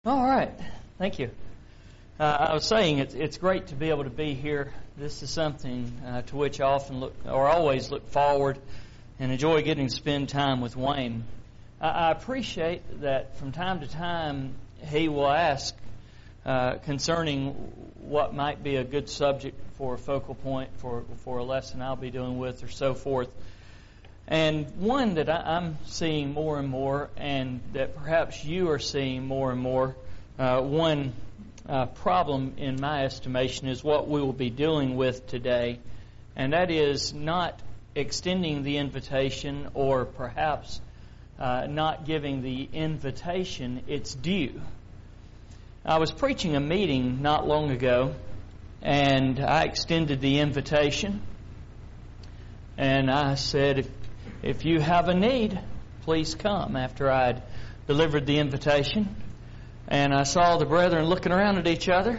All right. Thank you. I was saying it's great to be able to be here. This is something to which I always look forward and enjoy getting to spend time with Wayne. I appreciate that from time to time he will ask concerning what might be a good subject for a focal point for a lesson I'll be doing with or so forth. And one that I'm seeing more and more, and that perhaps you are seeing more and more, one problem in my estimation is what we will be dealing with today, and that is not extending the invitation or perhaps not giving the invitation its due. I was preaching a meeting not long ago, and I extended the invitation, and I said, if you have a need, please come, after I'd delivered the invitation. And I saw the brethren looking around at each other.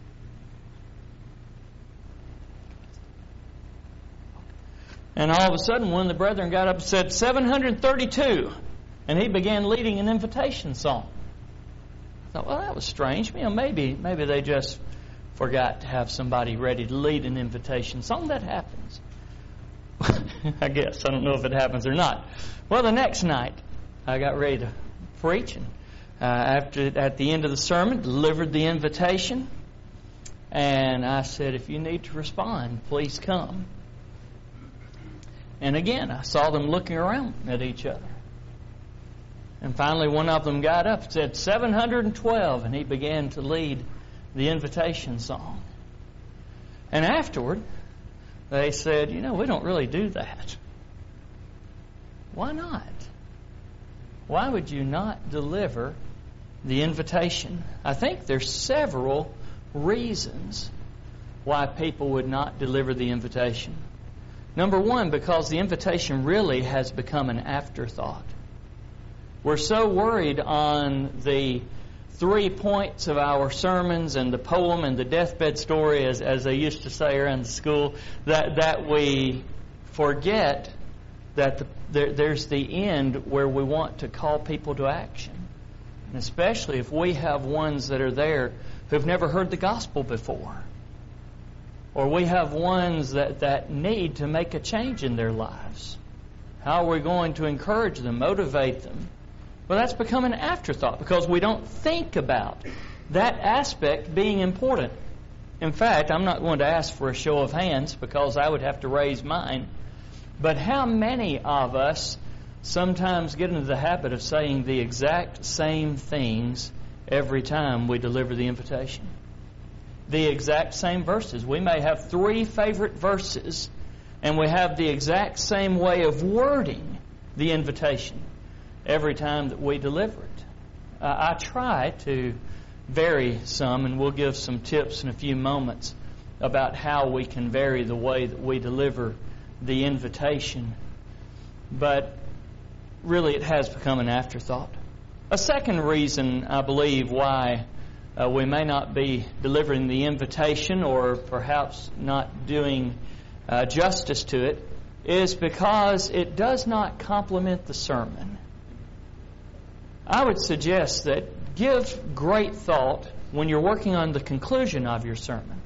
And all of a sudden, one of the brethren got up and said, 732. And he began leading an invitation song. I thought, well, that was strange. Maybe they just forgot to have somebody ready to lead an invitation song. That happens. I guess. I don't know if it happens or not. Well, the next night, I got ready to preach, and at the end of the sermon, delivered the invitation, and I said, if you need to respond, please come. And again, I saw them looking around at each other. And finally, one of them got up and said, 712, and he began to lead the invitation song. And afterward, they said, we don't really do that. Why not? Why would you not deliver the invitation? I think there's several reasons why people would not deliver the invitation. Number one, because the invitation really has become an afterthought. We're so worried on the 3 points of our sermons and the poem and the deathbed story, as they used to say around the school, that we forget that there's the end where we want to call people to action. And especially if we have ones that are there who've never heard the gospel before. Or we have ones that need to make a change in their lives. How are we going to encourage them, motivate them? Well, that's become an afterthought because we don't think about that aspect being important. In fact, I'm not going to ask for a show of hands because I would have to raise mine. But how many of us sometimes get into the habit of saying the exact same things every time we deliver the invitation? The exact same verses. We may have 3 favorite verses, and we have the exact same way of wording the invitation every time that we deliver it. I try to vary some, and we'll give some tips in a few moments about how we can vary the way that we deliver the invitation. But really it has become an afterthought. A second reason, I believe, why we may not be delivering the invitation or perhaps not doing justice to it is because it does not complement the sermon. I would suggest that give great thought when you're working on the conclusion of your sermon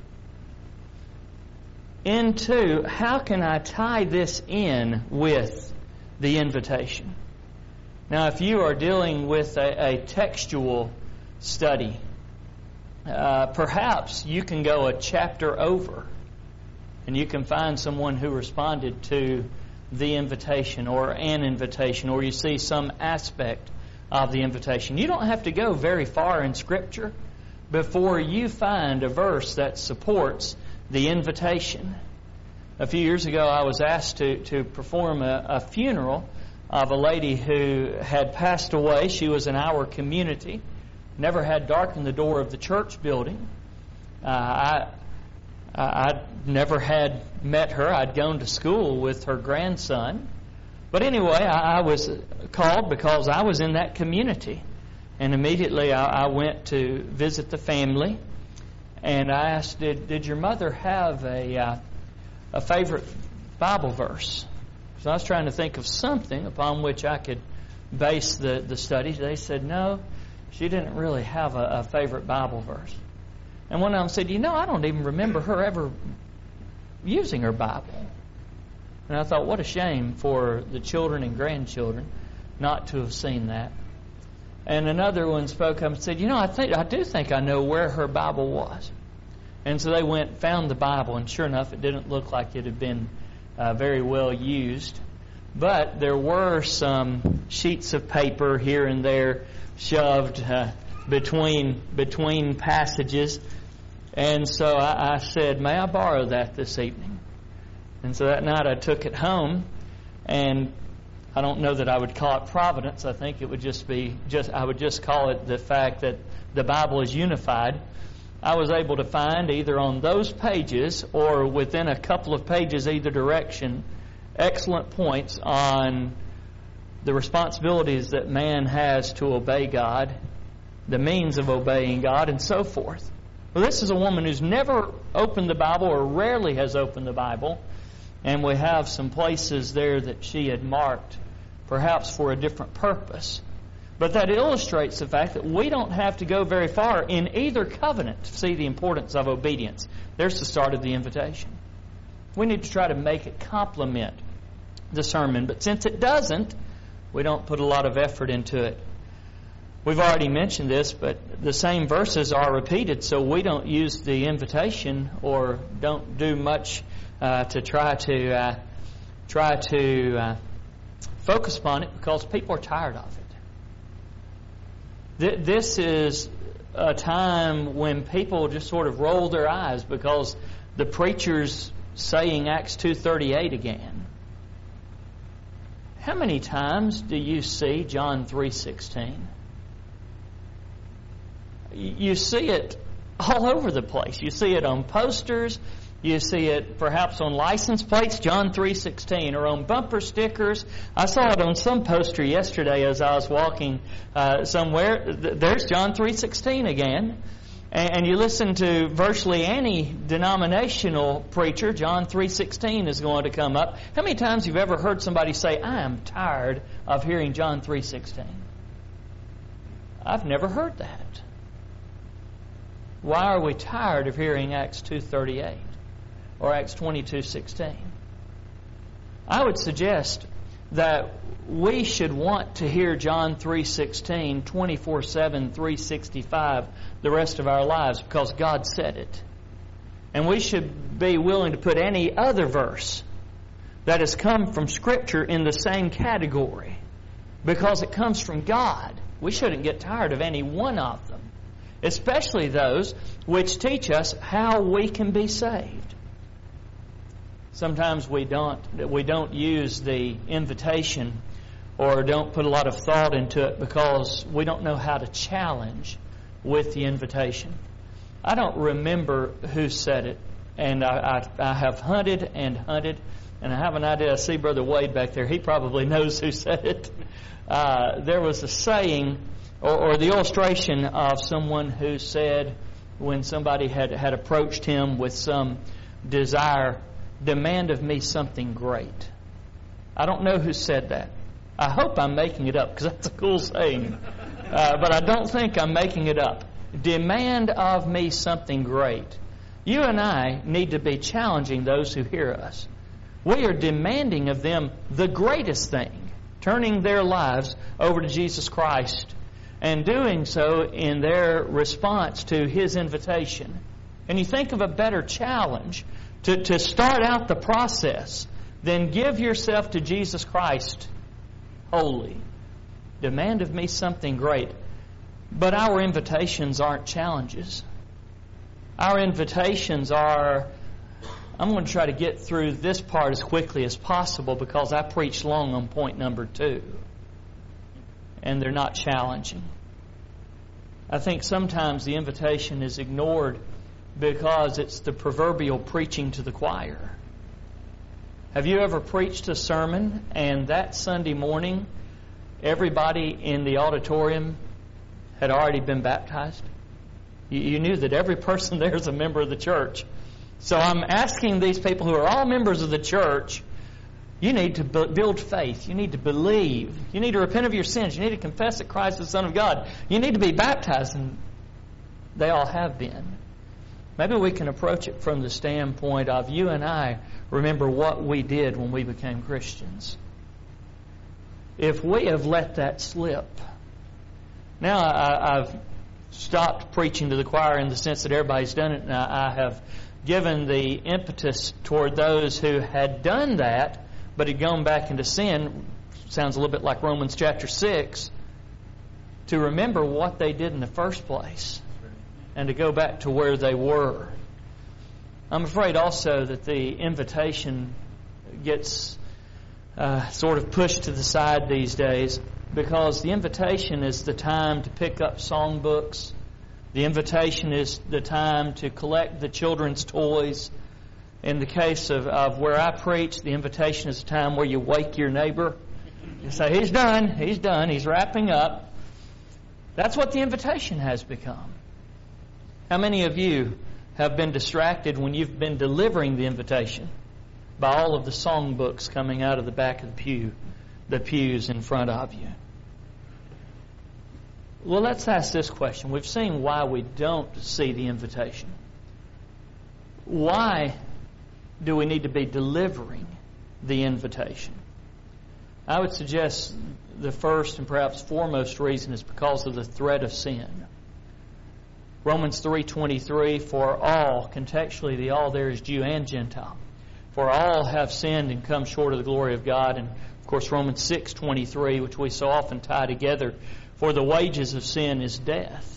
into how can I tie this in with the invitation. Now, if you are dealing with a textual study, perhaps you can go a chapter over and you can find someone who responded to the invitation or an invitation, or you see some aspect of the invitation. You don't have to go very far in Scripture before you find a verse that supports the invitation. A few years ago, I was asked to perform a funeral of a lady who had passed away. She was in our community, never had darkened the door of the church building. I never had met her. I'd gone to school with her grandson. But anyway, I was called because I was in that community. And immediately I went to visit the family. And I asked, did your mother have a favorite Bible verse? So I was trying to think of something upon which I could base the study. They said, no, She didn't really have a favorite Bible verse. And one of them said, I don't even remember her ever using her Bible. And I thought, what a shame for the children and grandchildren not to have seen that. And another one spoke up and said, I do think I know where her Bible was. And so they went and found the Bible, and sure enough, it didn't look like it had been very well used. But there were some sheets of paper here and there shoved between passages. And so I said, may I borrow that this evening? And so that night I took it home, and I don't know that I would call it providence. I think it would I would just call it the fact that the Bible is unified. I was able to find either on those pages or within a couple of pages either direction excellent points on the responsibilities that man has to obey God, the means of obeying God, and so forth. Well, this is a woman who's never opened the Bible or rarely has opened the Bible, and we have some places there that she had marked, perhaps for a different purpose. But that illustrates the fact that we don't have to go very far in either covenant to see the importance of obedience. There's the start of the invitation. We need to try to make it complement the sermon, but since it doesn't, we don't put a lot of effort into it. We've already mentioned this, but the same verses are repeated, so we don't use the invitation or don't do much to try to focus upon it because people are tired of it. This is a time when people just sort of roll their eyes because the preacher's saying Acts 2:38 again. How many times do you see John 3:16? You see it all over the place. You see it on posters. You see it perhaps on license plates, John 3:16, or on bumper stickers. I saw it on some poster yesterday as I was walking somewhere. There's John 3:16 again. And you listen to virtually any denominational preacher, John 3:16 is going to come up. How many times have you ever heard somebody say, I am tired of hearing John 3:16? I've never heard that. Why are we tired of hearing Acts 2:38 or Acts 22:16? I would suggest that we should want to hear John 3:16 24/7, 365 the rest of our lives because God said it. And we should be willing to put any other verse that has come from Scripture in the same category because it comes from God. We shouldn't get tired of any one of them, especially those which teach us how we can be saved. Sometimes we don't use the invitation or don't put a lot of thought into it because we don't know how to challenge with the invitation. I don't remember who said it, and I have hunted, and I have an idea. I see Brother Wade back there. He probably knows who said it. There was a saying or the illustration of someone who said when somebody had approached him with some desire, demand of me something great. I don't know who said that. I hope I'm making it up because that's a cool saying. But I don't think I'm making it up. Demand of me something great. You and I need to be challenging those who hear us. We are demanding of them the greatest thing, turning their lives over to Jesus Christ and doing so in their response to His invitation. And you think of a better challenge to start out the process than give yourself to Jesus Christ wholly. Demand of me something great. But our invitations aren't challenges. Our invitations are, I'm going to try to get through this part as quickly as possible because I preached long on point number 2. And they're not challenging. I think sometimes the invitation is ignored because it's the proverbial preaching to the choir. Have you ever preached a sermon and that Sunday morning everybody in the auditorium had already been baptized? You knew that every person there is a member of the church. So I'm asking these people who are all members of the church, You need to build faith. You need to believe. You need to repent of your sins. You need to confess that Christ is the Son of God. You need to be baptized, and they all have been. Maybe we can approach it from the standpoint of you and I remember what we did when we became Christians. If we have let that slip, now I've stopped preaching to the choir in the sense that everybody's done it, and I have given the impetus toward those who had done that but had gone back into sin. Sounds a little bit like Romans chapter 6, to remember what they did in the first place and to go back to where they were. I'm afraid also that the invitation gets sort of pushed to the side these days, because the invitation is the time to pick up songbooks. The invitation is the time to collect the children's toys. In the case of where I preach, the invitation is the time where you wake your neighbor. You say, he's done, he's wrapping up. That's what the invitation has become. How many of you have been distracted when you've been delivering the invitation by all of the songbooks coming out of the back of the pews in front of you? Well, let's ask this question. We've seen why we don't see the invitation. Why do we need to be delivering the invitation? I would suggest the first and perhaps foremost reason is because of the threat of sin. Romans 3:23, for all, contextually the all there is Jew and Gentile. For all have sinned and come short of the glory of God. And of course Romans 6:23, which we so often tie together, for the wages of sin is death.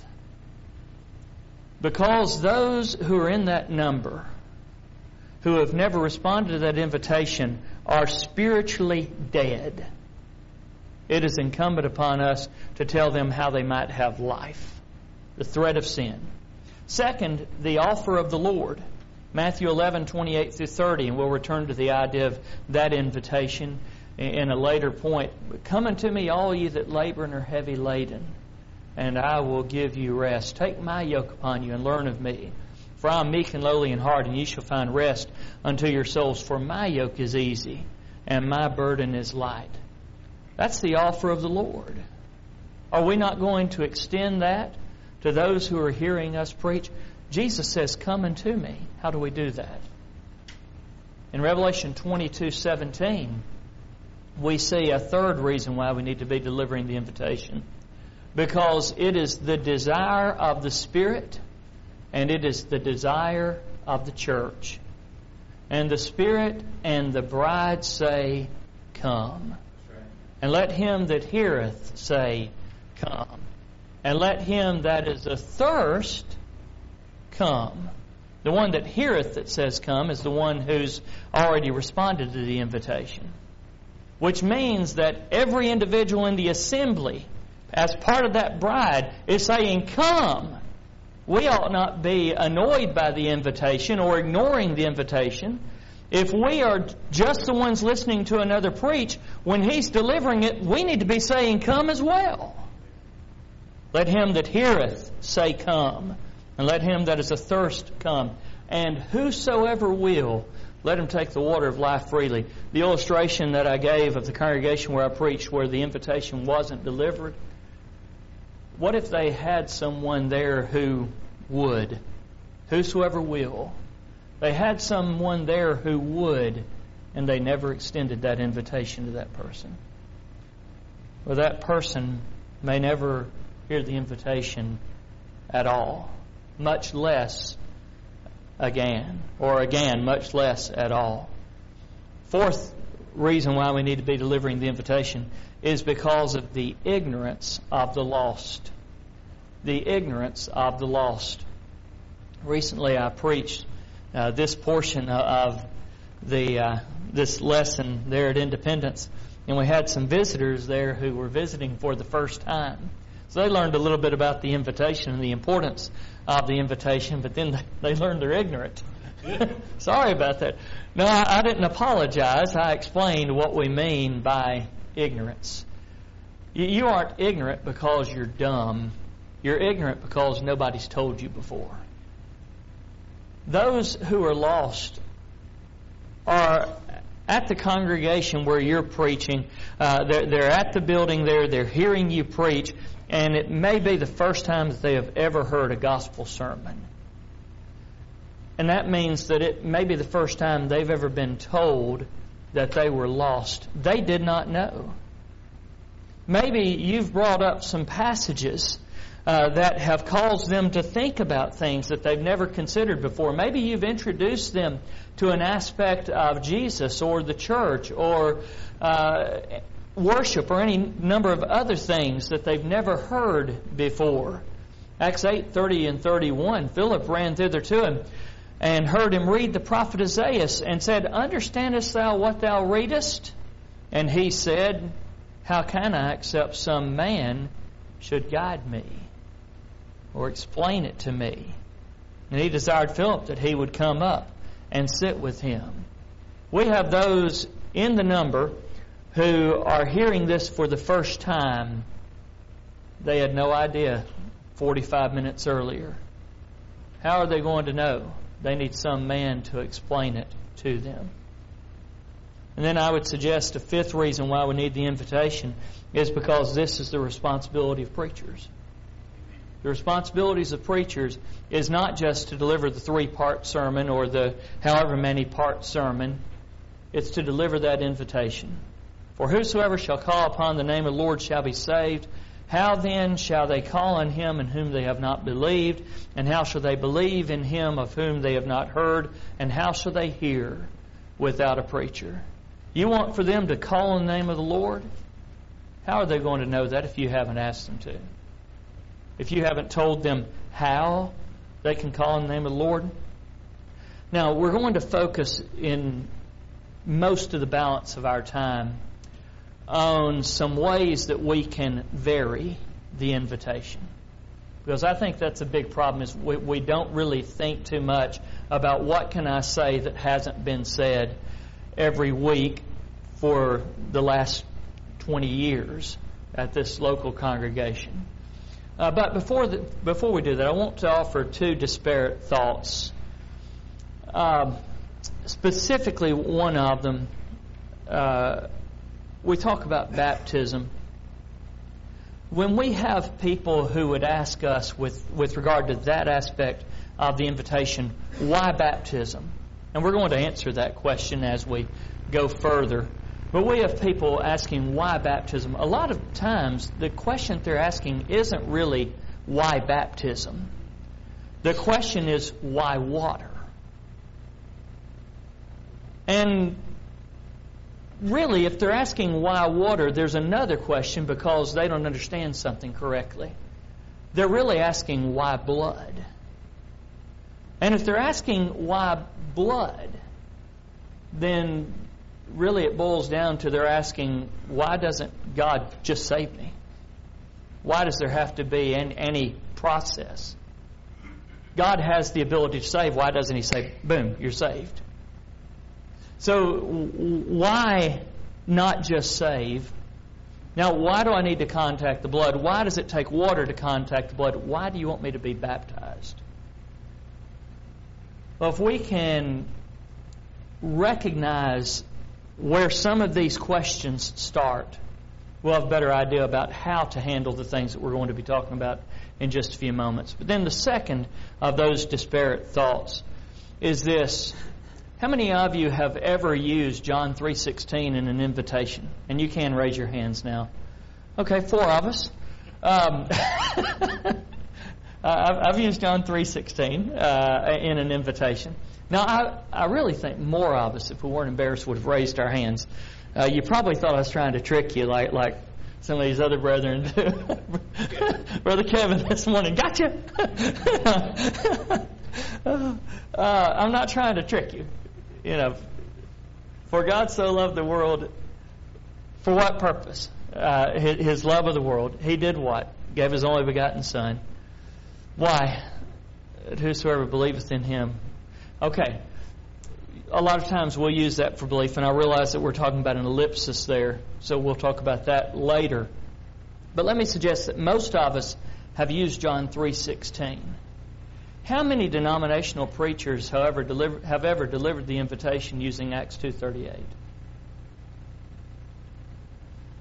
Because those who are in that number, who have never responded to that invitation, are spiritually dead, it is incumbent upon us to tell them how they might have life. The threat of sin. Second, the offer of the Lord. Matthew 11:28 through 30, and we'll return to the idea of that invitation in a later point. Come unto me, all ye that labor and are heavy laden, and I will give you rest. Take my yoke upon you and learn of me. For I am meek and lowly in heart, and ye shall find rest unto your souls. For my yoke is easy, and my burden is light. That's the offer of the Lord. Are we not going to extend that to those who are hearing us preach? Jesus says, come unto me. How do we do that? In Revelation 22:17, we see a third reason why we need to be delivering the invitation. Because it is the desire of the Spirit, and it is the desire of the church. And the Spirit and the bride say, come. And let him that heareth say, come. And let him that is athirst come. The one that heareth that says come is the one who's already responded to the invitation. Which means that every individual in the assembly, as part of that bride, is saying, come. We ought not be annoyed by the invitation or ignoring the invitation. If we are just the ones listening to another preach, when he's delivering it, we need to be saying, come as well. Let him that heareth say, come. And let him that is athirst come. And whosoever will, let him take the water of life freely. The illustration that I gave of the congregation where I preached, where the invitation wasn't delivered, what if they had someone there who would? Whosoever will. They had someone there who would, and they never extended that invitation to that person. Well, that person may never hear the invitation at all, much less again, or again, much less at all. Fourth reason why we need to be delivering the invitation is because of the ignorance of the lost. The ignorance of the lost. Recently I preached this portion of this lesson there at Independence, and we had some visitors there who were visiting for the first time. So they learned a little bit about the invitation and the importance of the invitation, but then they learned they're ignorant. Sorry about that. No, I didn't apologize. I explained what we mean by ignorance. You aren't ignorant because you're dumb. You're ignorant because nobody's told you before. Those who are lost are at the congregation where you're preaching. They're at the building there. They're hearing you preach. And it may be the first time that they have ever heard a gospel sermon. And that means that it may be the first time they've ever been told that they were lost. They did not know. Maybe you've brought up some passages that have caused them to think about things that they've never considered before. Maybe you've introduced them to an aspect of Jesus or the church or worship or any number of other things that they've never heard before. Acts 8:30 and 31, Philip ran thither to him and heard him read the prophet Isaiah and said, "Understandest thou what thou readest?" And he said, "How can I except some man should guide me or explain it to me?" And he desired Philip that he would come up and sit with him. We have those in the number who are hearing this for the first time. They had no idea 45 minutes earlier. How are they going to know? They need some man to explain it to them. And then I would suggest a fifth reason why we need the invitation is because this is the responsibility of preachers. The responsibilities of preachers is not just to deliver the 3-part sermon or the however many part sermon. It's to deliver that invitation. For whosoever shall call upon the name of the Lord shall be saved. How then shall they call on him in whom they have not believed? And how shall they believe in him of whom they have not heard? And how shall they hear without a preacher? You want for them to call on the name of the Lord? How are they going to know that if you haven't asked them to? If you haven't told them how they can call on the name of the Lord? Now, we're going to focus in most of the balance of our time on some ways that we can vary the invitation. Because I think that's a big problem, is we don't really think too much about what can I say that hasn't been said every week for the last 20 years at this local congregation. But before we do that, I want to offer 2 disparate thoughts. Specifically, one of them, we talk about baptism. When we have people who would ask us with regard to that aspect of the invitation, why baptism? And we're going to answer that question as we go further. But we have people asking why baptism. A lot of times the question they're asking isn't really why baptism. The question is why water? And really, if they're asking why water, there's another question because they don't understand something correctly. They're really asking why blood. And if they're asking why blood, then really it boils down to they're asking, why doesn't God just save me? Why does there have to be any process? God has the ability to save. Why doesn't He say, boom, you're saved? So why not just save? Now, why do I need to contact the blood? Why does it take water to contact the blood? Why do you want me to be baptized? Well, if we can recognize where some of these questions start, we'll have a better idea about how to handle the things that we're going to be talking about in just a few moments. But then the second of those disparate thoughts is this. How many of you have ever used John 3:16 in an invitation? And you can raise your hands now. Okay, 4 of us. I've used John 3:16 in an invitation. Now, I really think more of us, if we weren't embarrassed, would have raised our hands. You probably thought I was trying to trick you like some of these other brethren do. Brother Kevin this morning, gotcha! I'm not trying to trick you. You know, for God so loved the world, for what purpose? His love of the world. He did what? Gave His only begotten Son. Why? Whosoever believeth in Him. Okay. A lot of times we'll use that for belief, and I realize that we're talking about an ellipsis there, so we'll talk about that later. But let me suggest that most of us have used John 3:16. How many denominational preachers have ever delivered the invitation using Acts 2:38?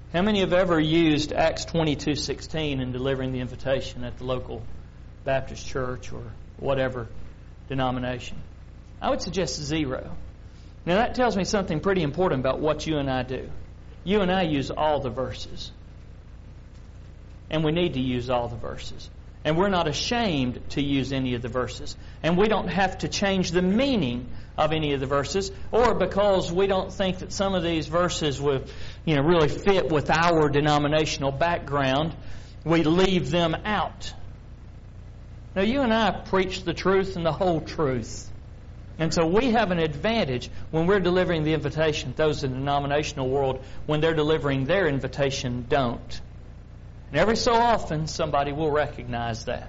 How many have ever used Acts 22:16 in delivering the invitation at the local Baptist church or whatever denomination? I would suggest 0. Now that tells me something pretty important about what you and I do. You and I use all the verses. And we need to use all the verses. And we're not ashamed to use any of the verses. And we don't have to change the meaning of any of the verses, or because we don't think that some of these verses would, really fit with our denominational background, we leave them out. Now, you and I preach the truth and the whole truth. And so we have an advantage when we're delivering the invitation. Those in the denominational world, when they're delivering their invitation, don't. And every so often, somebody will recognize that.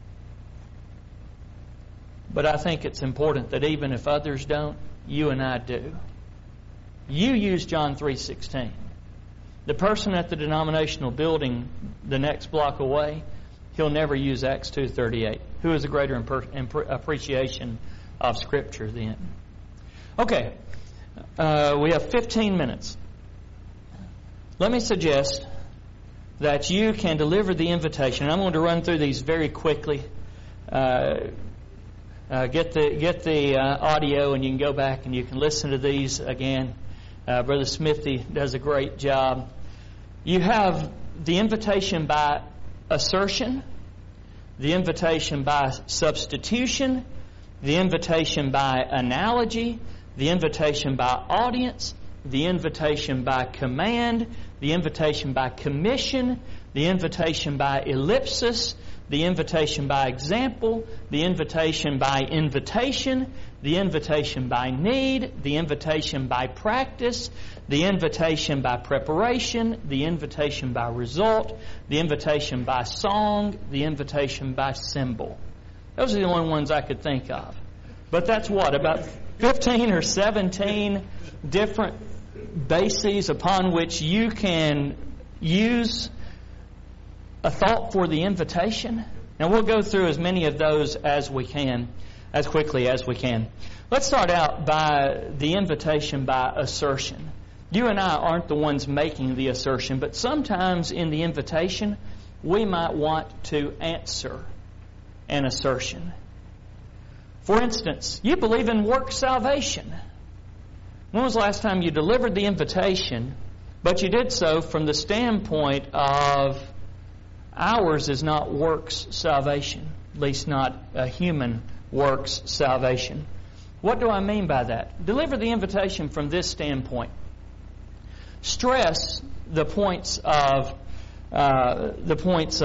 But I think it's important that even if others don't, you and I do. You use John 3:16. The person at the denominational building the next block away, he'll never use Acts 2:38. Who has a greater appreciation of Scripture then? Okay, we have 15 minutes. Let me suggest that you can deliver the invitation. I'm going to run through these very quickly. Get the audio, and you can go back and you can listen to these again. Brother Smithy does a great job. You have the invitation by assertion, the invitation by substitution, the invitation by analogy, the invitation by audience, the invitation by command, the invitation by commission, the invitation by ellipsis, the invitation by example, the invitation by invitation, the invitation by need, the invitation by practice, the invitation by preparation, the invitation by result, the invitation by song, the invitation by symbol. Those are the only ones I could think of. But that's what, about 15 or 17 different bases upon which you can use a thought for the invitation. Now we'll go through as many of those as we can, as quickly as we can. Let's start out by the invitation by assertion. You and I aren't the ones making the assertion, but sometimes in the invitation we might want to answer an assertion. For instance, you believe in works salvation. When was the last time you delivered the invitation, but you did so from the standpoint of ours is not works salvation, at least not a human works salvation? What do I mean by that? Deliver the invitation from this standpoint. Stress the points of the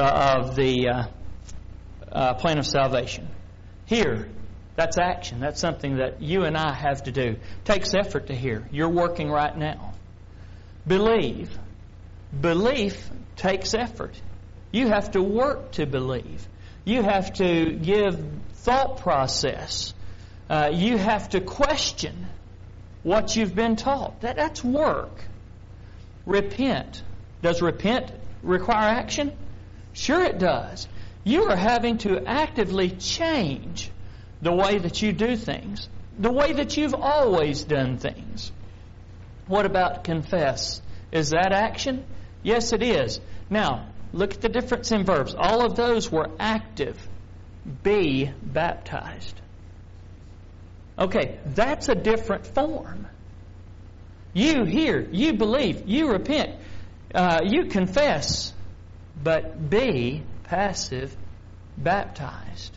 plan of salvation. Here, that's action. That's something that you and I have to do. Takes effort to hear. You're working right now. Believe. Belief takes effort. You have to work to believe. You have to give thought process. You have to question what you've been taught. That's work. Repent. Does repent require action? Sure it does. You are having to actively change the way that you do things, the way that you've always done things. What about confess? Is that action? Yes, it is. Now, look at the difference in verbs. All of those were active. Be baptized. Okay, that's a different form. You hear, you believe, you repent, you confess, but be passive baptized.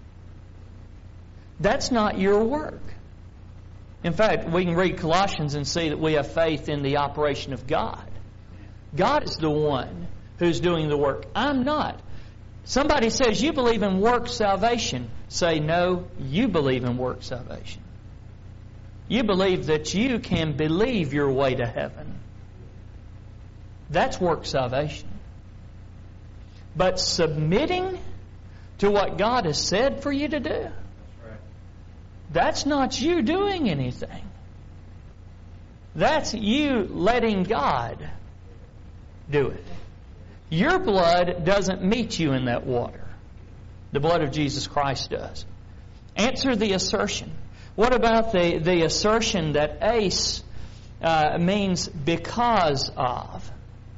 That's not your work. In fact, we can read Colossians and see that we have faith in the operation of God. God is the one who's doing the work. I'm not. Somebody says, you believe in work salvation. Say, no, you believe in work salvation. You believe that you can believe your way to heaven. That's work salvation. But submitting to what God has said for you to do, that's not you doing anything. That's you letting God do it. Your blood doesn't meet you in that water. The blood of Jesus Christ does. Answer the assertion. What about the assertion that ace means because of?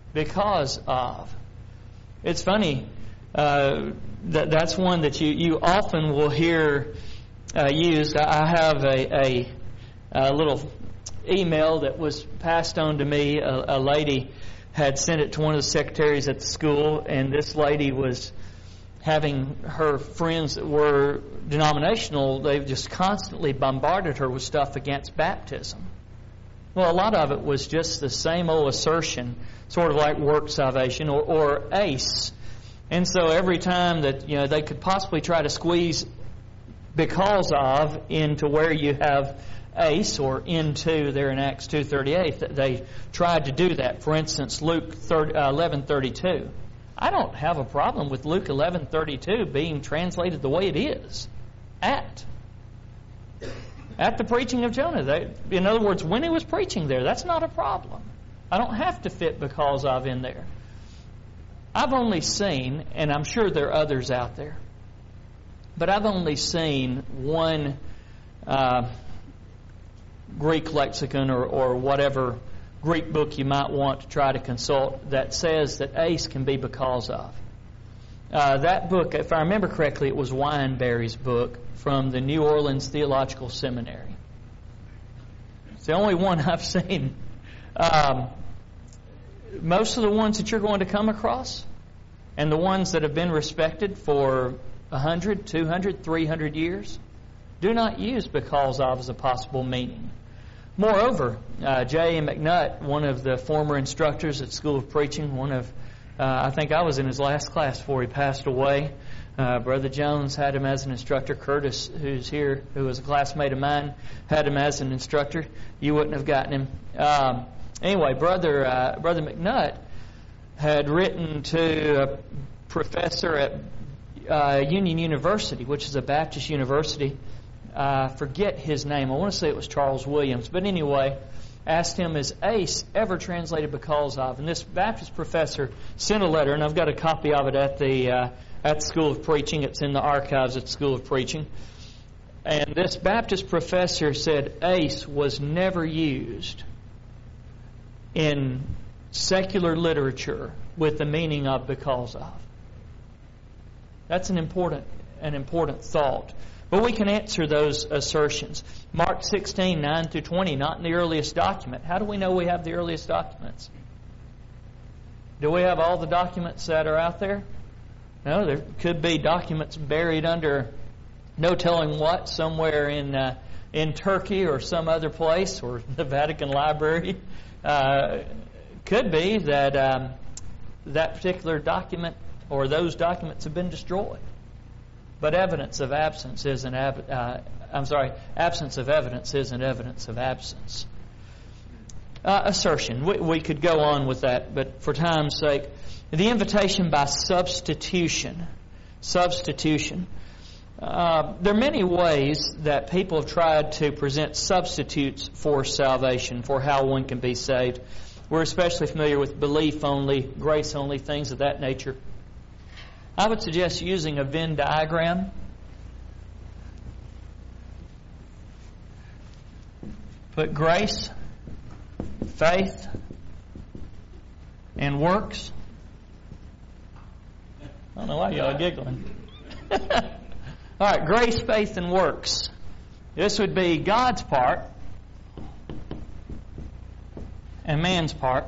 because of. It's funny, that's one that you often will hear used. I have a little email that was passed on to me. A lady had sent it to one of the secretaries at the school, and this lady was having her friends that were denominational, they've just constantly bombarded her with stuff against baptism. Well, a lot of it was just the same old assertion, sort of like work salvation or ACE. And so every time that they could possibly try to squeeze because of into where you have ACE or into there in Acts 2:38, they tried to do that. For instance, Luke 11:32. I don't have a problem with Luke 11:32 being translated the way it is. At the preaching of Jonah. In other words, when he was preaching there, that's not a problem. I don't have to fit because of in there. I've only seen, and I'm sure there are others out there, but I've only seen one Greek lexicon or whatever Greek book you might want to try to consult that says that ACE can be because of. That book, if I remember correctly, it was Wineberry's book from the New Orleans Theological Seminary. It's the only one I've seen. Most of the ones that you're going to come across, and the ones that have been respected for 100, 200, 300 years, do not use because of as a possible meaning. Moreover, J.A. McNutt, one of the former instructors at School of Preaching, I think I was in his last class before he passed away. Brother Jones had him as an instructor. Curtis, who's here, who was a classmate of mine, had him as an instructor. You wouldn't have gotten him. Anyway, Brother McNutt had written to a professor at Union University, which is a Baptist university. I forget his name. I want to say it was Charles Williams. But anyway, asked him, is ACE ever translated because of? And this Baptist professor sent a letter, and I've got a copy of it at the School of Preaching. It's in the archives at the School of Preaching. And this Baptist professor said ACE was never used in secular literature with the meaning of because of. That's an important thought. But we can answer those assertions. Mark 16, 9 through 20, not in the earliest document. How do we know we have the earliest documents? Do we have all the documents that are out there? No, there could be documents buried under no telling what, somewhere in Turkey or some other place, or the Vatican Library. Could be that that particular document or those documents have been destroyed. But absence of evidence isn't evidence of absence. Assertion. We could go on with that, but for time's sake, the invitation by substitution. Substitution. There are many ways that people have tried to present substitutes for salvation, for how one can be saved. We're especially familiar with belief only, grace only, things of that nature. I would suggest using a Venn diagram. Put grace, faith, and works. I don't know why y'all are giggling. All right, grace, faith, and works. This would be God's part and man's part.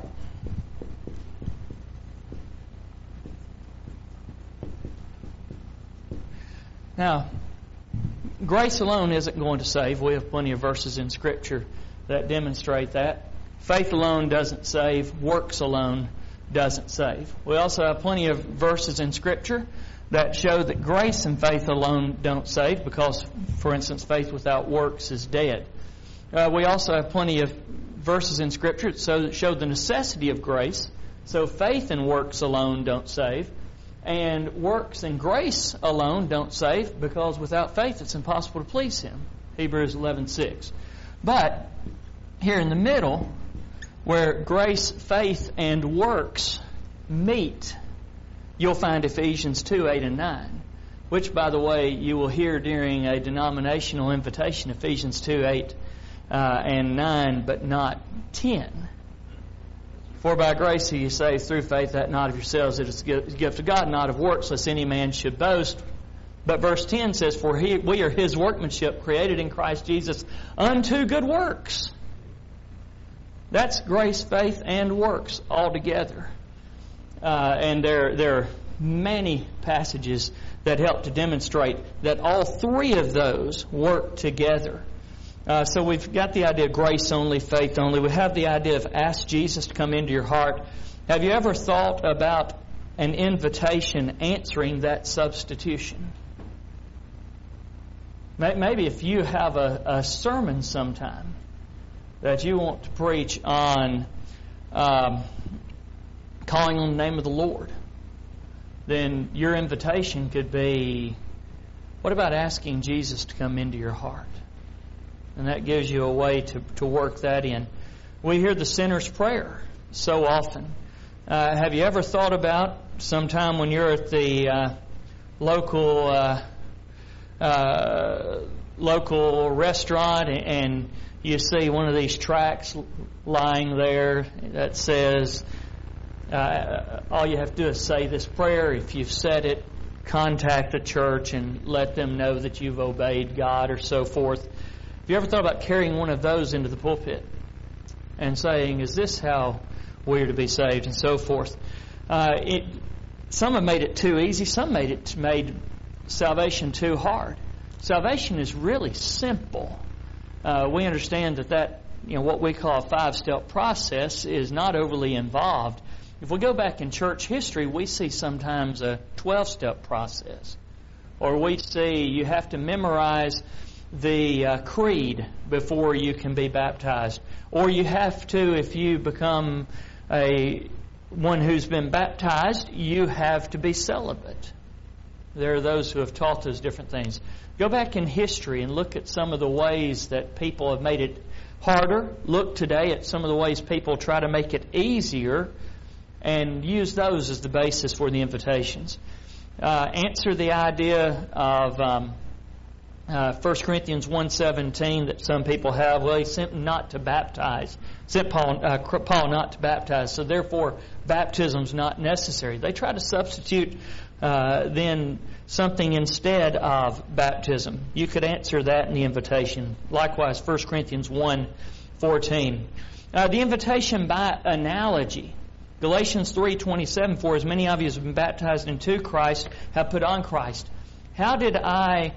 Now, grace alone isn't going to save. We have plenty of verses in Scripture that demonstrate that. Faith alone doesn't save. Works alone doesn't save. We also have plenty of verses in Scripture that show that grace and faith alone don't save because, for instance, faith without works is dead. We also have plenty of verses in Scripture that show the necessity of grace. So faith and works alone don't save. And works and grace alone don't save because without faith it's impossible to please Him. Hebrews 11:6. But here in the middle, where grace, faith, and works meet, you'll find Ephesians 2, 8, and 9, which, by the way, you will hear during a denominational invitation, Ephesians 2, 8, and 9, but not 10. For by grace are you saved through faith, that not of yourselves, it is a gift of God, not of works, lest any man should boast. But verse 10 says, For we are His workmanship, created in Christ Jesus, unto good works. That's grace, faith, and works all together. And there are many passages that help to demonstrate that all three of those work together. So we've got the idea of grace only, faith only. We have the idea of ask Jesus to come into your heart. Have you ever thought about an invitation answering that substitution? Maybe if you have a sermon sometime that you want to preach on calling on the name of the Lord, then your invitation could be, what about asking Jesus to come into your heart? And that gives you a way to work that in. We hear the sinner's prayer so often. Have you ever thought about sometime when you're at the local restaurant and you see one of these tracts lying there that says, all you have to do is say this prayer. If you've said it, contact the church and let them know that you've obeyed God or so forth. Have you ever thought about carrying one of those into the pulpit and saying, is this how we are to be saved, and so forth? Some have made it too easy. Some made salvation too hard. Salvation is really simple. We understand that what we call a 5-step process is not overly involved. If we go back in church history, we see sometimes a 12-step process. Or we see you have to memorize the creed before you can be baptized. Or you have to, if you become one who's been baptized, you have to be celibate. There are those who have taught those different things. Go back in history and look at some of the ways that people have made it harder. Look today at some of the ways people try to make it easier and use those as the basis for the invitations. Answer the idea of 1 Corinthians 1:17 that some people have. Well, he sent not to baptize. Sent Paul not to baptize, so therefore baptism's not necessary. They try to substitute then something instead of baptism. You could answer that in the invitation. Likewise, 1 Corinthians 1:14. The invitation by analogy. Galatians 3:27, for as many of you as have been baptized into Christ have put on Christ. How did I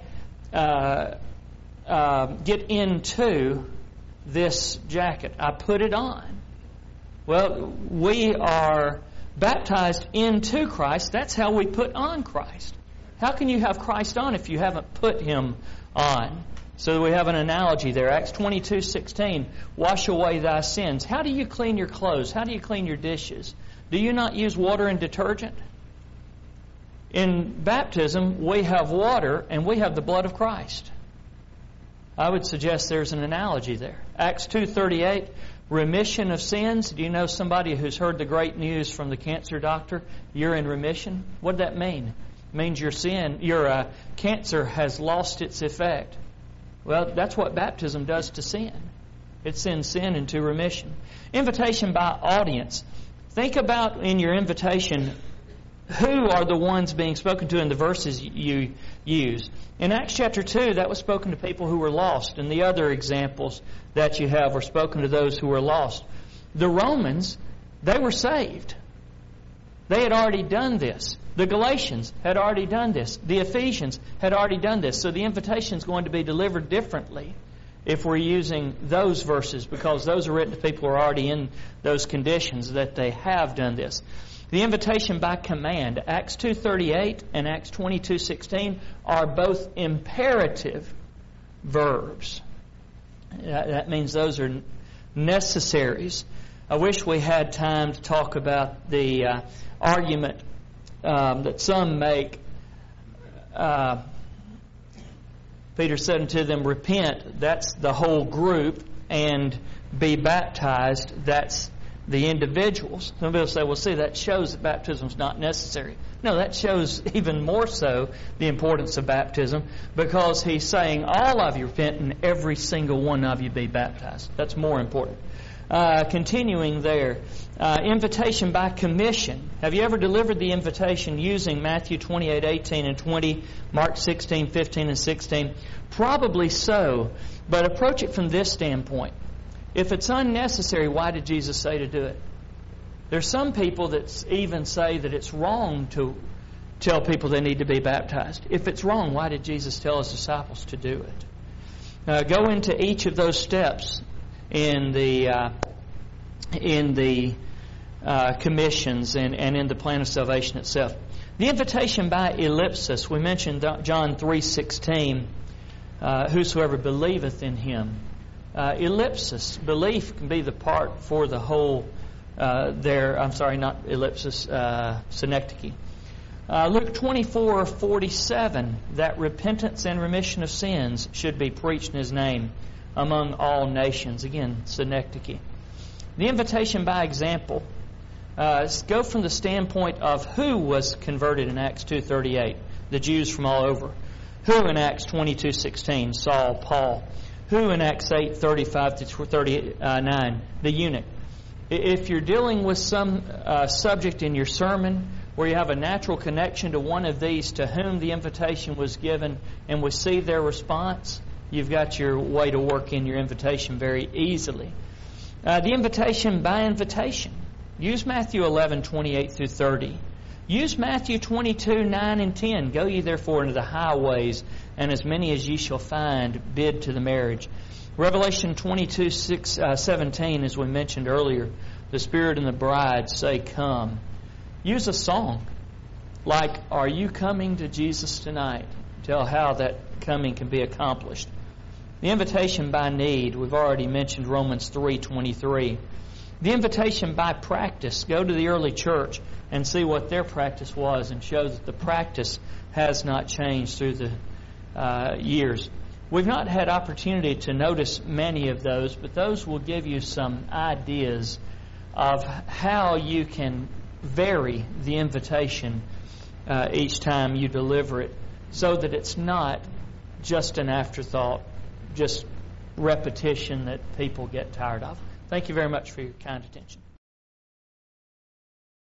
get into this jacket? I put it on. Well, we are baptized into Christ. That's how we put on Christ. How can you have Christ on if you haven't put Him on? So we have an analogy there. Acts 22:16, wash away thy sins. How do you clean your clothes? How do you clean your dishes? Do you not use water and detergent? In baptism, we have water and we have the blood of Christ. I would suggest there's an analogy there. Acts 2:38, remission of sins. Do you know somebody who's heard the great news from the cancer doctor? You're in remission. What does that mean? It means your cancer has lost its effect. Well, that's what baptism does to sin. It sends sin into remission. Invitation by audience. Think about in your invitation, who are the ones being spoken to in the verses you use. In Acts chapter 2, that was spoken to people who were lost, and the other examples that you have were spoken to those who were lost. The Romans, they were saved. They had already done this. The Galatians had already done this. The Ephesians had already done this. So the invitation is going to be delivered differently if we're using those verses, because those are written to people who are already in those conditions that they have done this. The invitation by command, Acts 2:38 and Acts 22:16, are both imperative verbs. That means those are necessaries. I wish we had time to talk about the argument that some make. Peter said unto them, repent, that's the whole group, and be baptized, that's the individuals. Some people say, well, see, that shows that baptism is not necessary. No, that shows even more so the importance of baptism, because he's saying all of you repent and every single one of you be baptized. That's more important. Continuing there, invitation by commission. Have you ever delivered the invitation using Matthew 28:18 and 20, Mark 16:15 and 16? Probably so, but approach it from this standpoint. If it's unnecessary, why did Jesus say to do it? There's some people that even say that it's wrong to tell people they need to be baptized. If it's wrong, why did Jesus tell His disciples to do it? Go into each of those steps in the commissions and in the plan of salvation itself. The invitation by ellipsis, we mentioned John 3:16, whosoever believeth in Him. Ellipsis, belief can be the part for the whole synecdoche. Luke 24:47, that repentance and remission of sins should be preached in His name among all nations. Again, synecdoche. The invitation by example. Go from the standpoint of who was converted in Acts 2:38, the Jews from all over. Who in Acts 22:16, Saul, Paul. Who in Acts 8:35 to 39, the eunuch. If you're dealing with some subject in your sermon where you have a natural connection to one of these to whom the invitation was given and we see their response, you've got your way to work in your invitation very easily. The invitation by invitation. Use Matthew 11:28 through 30. Use Matthew 22:9 and 10. Go ye therefore into the highways, and as many as ye shall find, bid to the marriage. Revelation 22:17, as we mentioned earlier, the Spirit and the bride say, come. Use a song like, are you coming to Jesus tonight? Tell how that coming can be accomplished. The invitation by need, we've already mentioned Romans 3:23. The invitation by practice, go to the early church and see what their practice was and show that the practice has not changed through the years. We've not had opportunity to notice many of those, but those will give you some ideas of how you can vary the invitation each time you deliver it so that it's not just an afterthought, just repetition that people get tired of. Thank you very much for your kind attention.